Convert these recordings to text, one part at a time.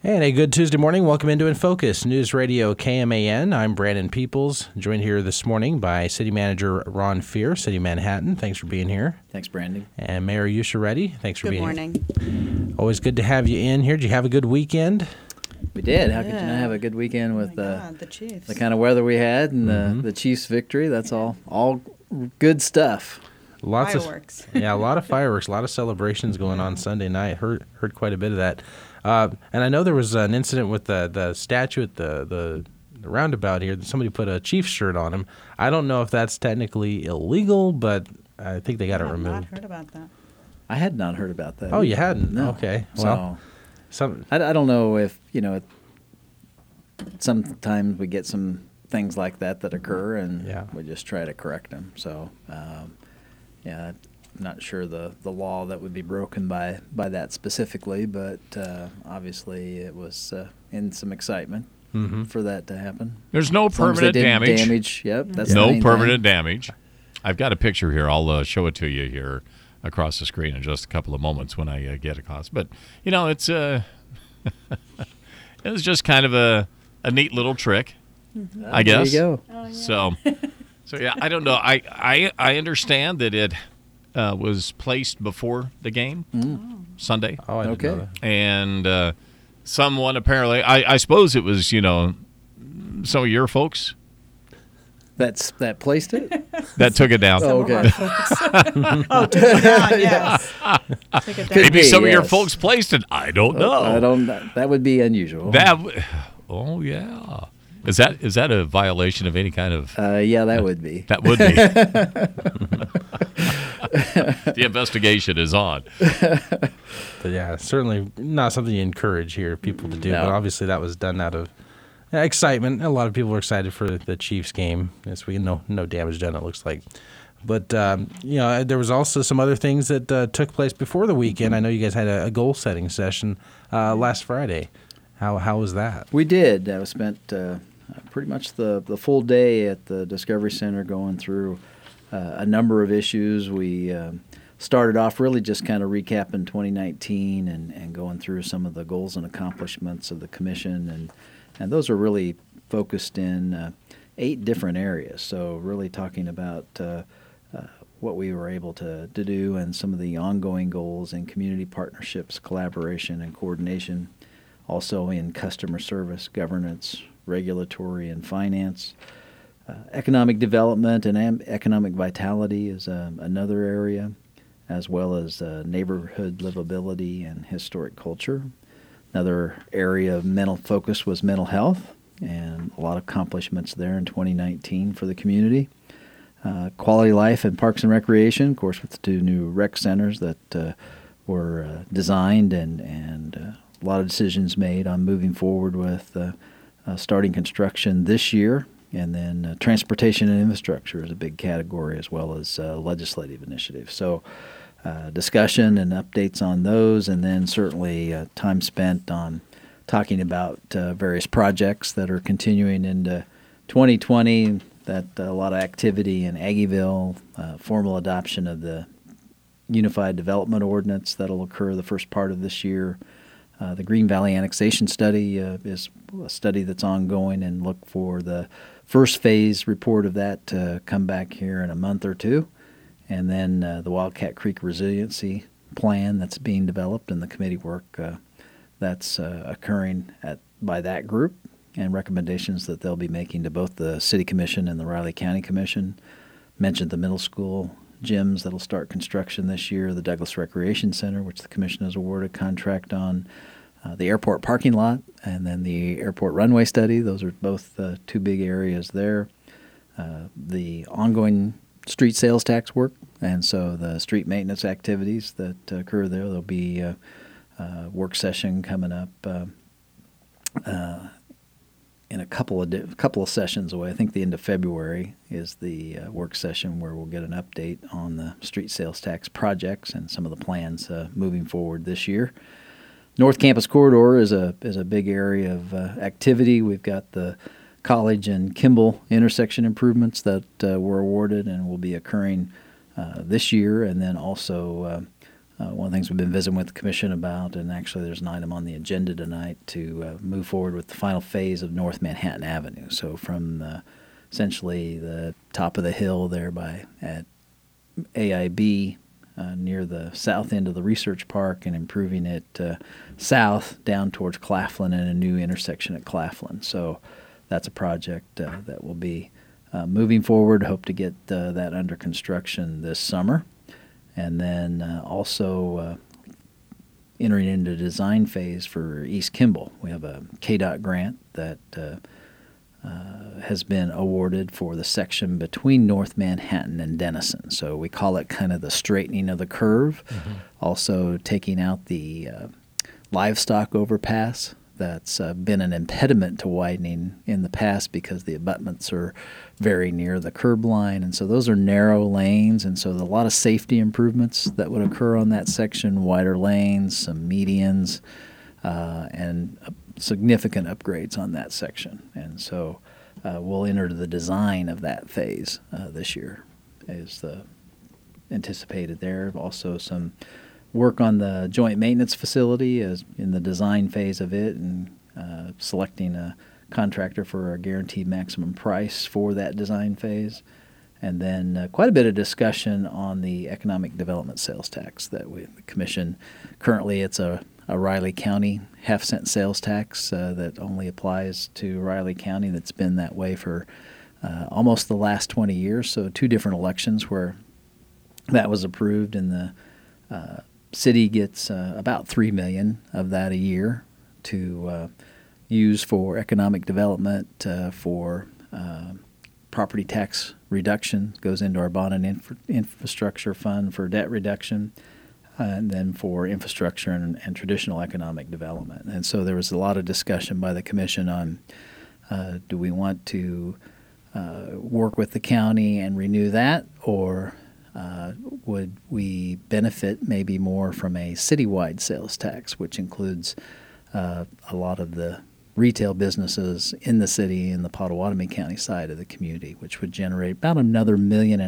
And a good Tuesday morning. Welcome into In Focus, News Radio KMAN. I'm Brandon Peoples, joined here this morning by City Manager Ron Fear, City of Manhattan. Thanks for being here. Thanks, Brandon. And Mayor Yusha Reddy. Thanks for being here. Good morning. Always good to have you in here. Did you have a good weekend? We did. How could you not have a good weekend with the Chiefs? the kind of weather we had and the Chiefs' victory? That's all good stuff. Lots Fireworks. a lot of fireworks, a lot of celebrations going on Sunday night. Heard quite a bit of that. And I know there was an incident with the statue at the roundabout here. Somebody put a Chiefs shirt on him. I don't know if that's technically illegal, but I think they got it removed. I have not heard about that. I had not heard about that. Oh, you hadn't? No. Okay. Well, I don't know if, sometimes we get some things like that occur, and we just try to correct them. So, I'm not sure the law that would be broken by that specifically, but obviously it was in some excitement for that to happen. There's no permanent damage. Yep, that's no permanent damage. I've got a picture here. I'll show it to you here across the screen in just a couple of moments when I get across. But it's it was just kind of a neat little trick, I guess. There you go. Oh, yeah. So yeah, I don't know. I understand that it was placed before the game Sunday. Oh, I didn't know that. And someone apparently, I suppose it was, some of your folks That placed it? that took it down. Oh, okay. Took it down, yes. Took it down. Maybe some of your yes. folks placed it. I don't know. That would be unusual. Oh yeah. Is that a violation of any kind of? Yeah, that would be. That would be. The investigation is on. But yeah, certainly not something you encourage here people to do. No. But obviously that was done out of excitement. A lot of people were excited for the Chiefs game. Yes, we know no damage done, it looks like. But, there was also some other things that took place before the weekend. I know you guys had a goal-setting session last Friday. How was that? We did. We spent pretty much the full day at the Discovery Center going through a number of issues. We started off really just kind of recapping 2019 and going through some of the goals and accomplishments of the commission. And those are really focused in 8 different areas. So really talking about what we were able to do and some of the ongoing goals in community partnerships, collaboration, and coordination. Also in customer service, governance, regulatory, and finance. Economic development and economic vitality is another area, as well as neighborhood livability and historic culture. Another area of mental focus was mental health, and a lot of accomplishments there in 2019 for the community. Quality life and parks and recreation, of course, with the 2 new rec centers that were designed and a lot of decisions made on moving forward with starting construction this year. And then transportation and infrastructure is a big category, as well as legislative initiatives. So discussion and updates on those, and then certainly time spent on talking about various projects that are continuing into 2020, that a lot of activity in Aggieville, formal adoption of the Unified Development Ordinance that will occur the first part of this year. The Green Valley Annexation Study is a study that's ongoing, and look for the first phase report of that to come back here in a month or 2. And then the Wildcat Creek Resiliency Plan that's being developed, and the committee work that's occurring by that group, and recommendations that they'll be making to both the City Commission and the Riley County Commission. Mentioned the middle school gyms that'll start construction this year, the Douglas Recreation Center, which the Commission has awarded contract on, the airport parking lot, and then the airport runway study. Those are both 2 big areas there. The ongoing street sales tax work, and so the street maintenance activities that occur there. There'll be a work session coming up in a couple of sessions away. I think the end of February is the work session where we'll get an update on the street sales tax projects and some of the plans moving forward this year. North Campus Corridor is a big area of activity. We've got the College and Kimball intersection improvements that were awarded and will be occurring this year, and then also one of the things we've been visiting with the commission about, and actually there's an item on the agenda tonight to move forward with the final phase of North Manhattan Avenue. So from essentially the top of the hill there at AIB near the south end of the research park and improving it south down towards Claflin and a new intersection at Claflin. So that's a project that will be moving forward. Hope to get that under construction this summer. And then also entering into the design phase for East Kimball. We have a KDOT grant that has been awarded for the section between North Manhattan and Denison. So we call it kind of the straightening of the curve. Mm-hmm. Also taking out the livestock overpass. That's been an impediment to widening in the past because the abutments are very near the curb line. And so those are narrow lanes. And so there's a lot of safety improvements that would occur on that section, wider lanes, some medians, and significant upgrades on that section. And so we'll enter the design of that phase this year is anticipated there. Also some work on the joint maintenance facility as in the design phase of it, and selecting a contractor for a guaranteed maximum price for that design phase. And then quite a bit of discussion on the economic development sales tax that the commission currently, it's a Riley County half-cent sales tax that only applies to Riley County. That's been that way for almost the last 20 years. So 2 different elections where that was approved, and the city gets about $3 million of that a year to use for economic development, for property tax reduction, goes into our bond and infrastructure fund for debt reduction, and then for infrastructure and traditional economic development. And so there was a lot of discussion by the commission on do we want to work with the county and renew that, or would we benefit maybe more from a citywide sales tax, which includes a lot of the retail businesses in the city in the Pottawatomie County side of the community, which would generate about another $1.5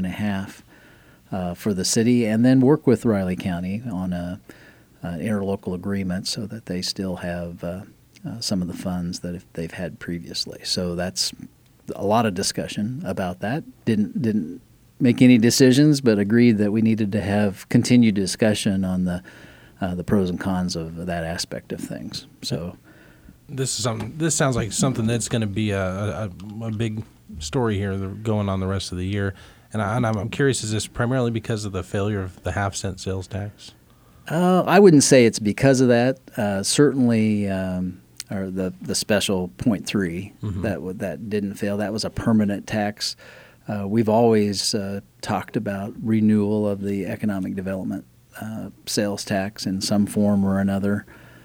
million for the city, and then work with Riley County on an interlocal agreement so that they still have some of the funds that they've had previously. So that's a lot of discussion about that. Didn't make any decisions, but agreed that we needed to have continued discussion on the pros and cons of that aspect of things. So this sounds like something that's going to be a big story here going on the rest of the year. And I'm curious, is this primarily because of the failure of the half-cent sales tax? I wouldn't say it's because of that. Certainly, or the special 0.3 mm-hmm. that didn't fail. That was a permanent tax. We've always talked about renewal of the economic development sales tax in some form or another.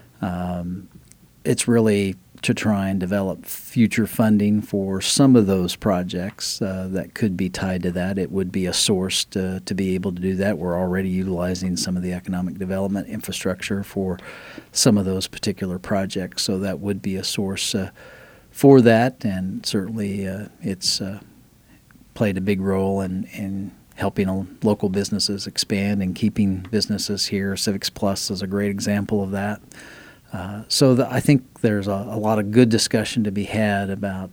It's really to try and develop future funding for some of those projects that could be tied to that. It would be a source to be able to do that. We're already utilizing some of the economic development infrastructure for some of those particular projects, so that would be a source for that, and certainly it's played a big role in helping local businesses expand and keeping businesses here. Civics Plus is a great example of that. So I think there's a lot of good discussion to be had about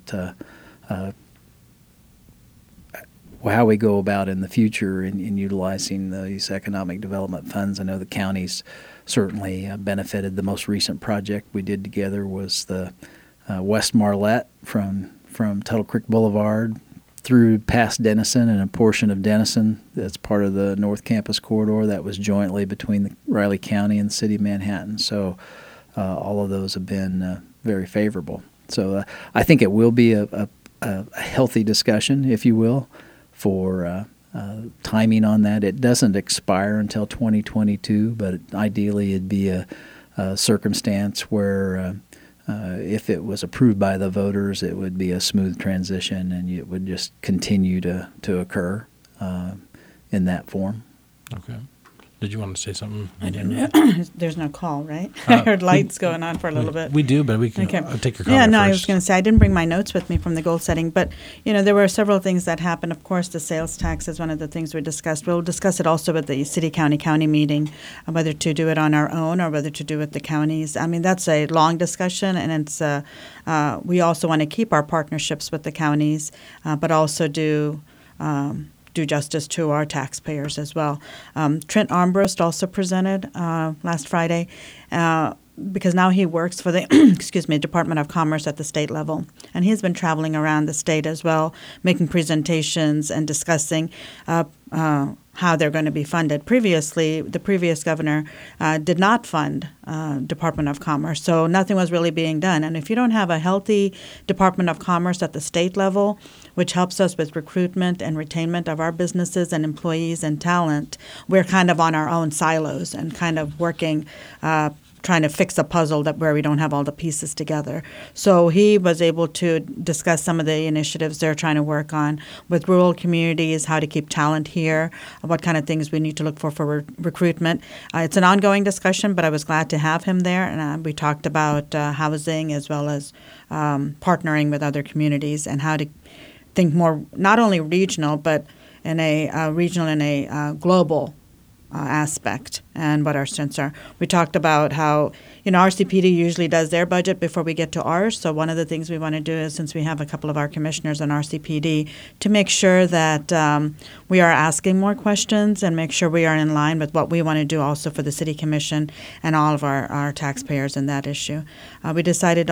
how we go about in the future in utilizing these economic development funds. I know the county's certainly benefited. The most recent project we did together was the West Marlette from Tuttle Creek Boulevard through past Denison and a portion of Denison that's part of the North Campus Corridor that was jointly between the Riley County and the city of Manhattan. So all of those have been very favorable. So I think it will be a healthy discussion, if you will, for timing on that. It doesn't expire until 2022, but ideally it'd be a circumstance where if it was approved by the voters, it would be a smooth transition and it would just continue to occur in that form. Okay. Did you want to say something? I don't know. There's no call, right? I heard lights going on for a little bit. We do, but we can Okay. take your comment Yeah, no, first. I was going to say, I didn't bring my notes with me from the goal setting, but, there were several things that happened. Of course, the sales tax is one of the things we discussed. We'll discuss it also at the city-county meeting, whether to do it on our own or whether to do it with the counties. I mean, that's a long discussion, and it's we also want to keep our partnerships with the counties, but also do justice to our taxpayers as well. Trent Armbrust also presented last Friday because now he works for the Department of Commerce at the state level. And he's been traveling around the state as well, making presentations and discussing how they're going to be funded. Previously, the previous governor did not fund Department of Commerce, so nothing was really being done. And if you don't have a healthy Department of Commerce at the state level, which helps us with recruitment and retainment of our businesses and employees and talent, we're kind of on our own silos and kind of working trying to fix a puzzle where we don't have all the pieces together. So he was able to discuss some of the initiatives they're trying to work on with rural communities, how to keep talent here, what kind of things we need to look for recruitment. It's an ongoing discussion, but I was glad to have him there. And we talked about housing as well as partnering with other communities and how to think more, not only regional, but in a regional and a global aspect and what our strengths are. We talked about how, RCPD usually does their budget before we get to ours. So one of the things we want to do is, since we have a couple of our commissioners on RCPD, to make sure that we are asking more questions and make sure we are in line with what we want to do also for the City Commission and all of our taxpayers in that issue. We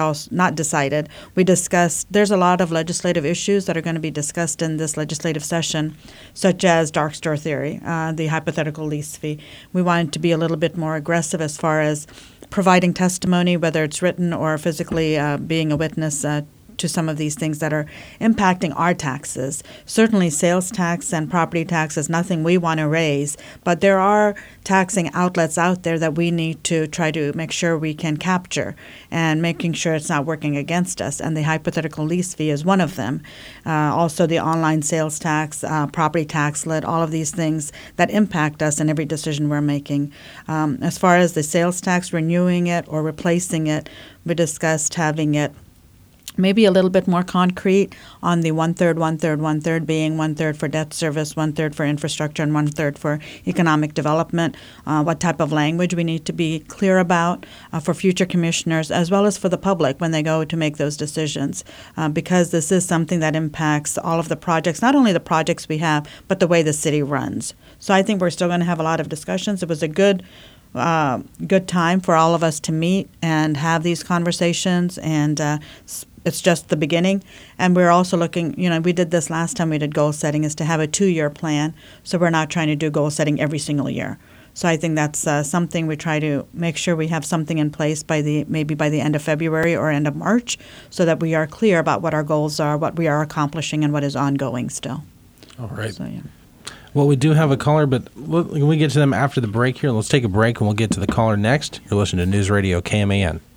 discussed, there's a lot of legislative issues that are going to be discussed in this legislative session, such as dark store theory, the hypothetical lease fee. We wanted to be a little bit more aggressive as far as providing testimony, whether it's written or physically being a witness to some of these things that are impacting our taxes. Certainly sales tax and property tax is nothing we want to raise, but there are taxing outlets out there that we need to try to make sure we can capture and making sure it's not working against us, and the hypothetical lease fee is one of them. Also the online sales tax, property tax lid, all of these things that impact us in every decision we're making. As far as the sales tax, renewing it or replacing it, we discussed having it maybe a little bit more concrete on the 1/3, 1/3, 1/3, being 1/3 for debt service, 1/3 for infrastructure, and 1/3 for economic development. What type of language we need to be clear about for future commissioners, as well as for the public when they go to make those decisions, because this is something that impacts all of the projects, not only the projects we have, but the way the city runs. So I think we're still going to have a lot of discussions. It was a good time for all of us to meet and have these conversations, and it's just the beginning. And we're also looking, we did this last time we did goal setting, is to have a 2-year plan, so we're not trying to do goal setting every single year. So I think that's something we try to make sure we have something in place maybe by the end of February or end of March, so that we are clear about what our goals are, what we are accomplishing, and what is ongoing still. All right. So, yeah. Well, we do have a caller, but we get to them after the break here. Let's take a break, and we'll get to the caller next. You're listening to News Radio KMAN.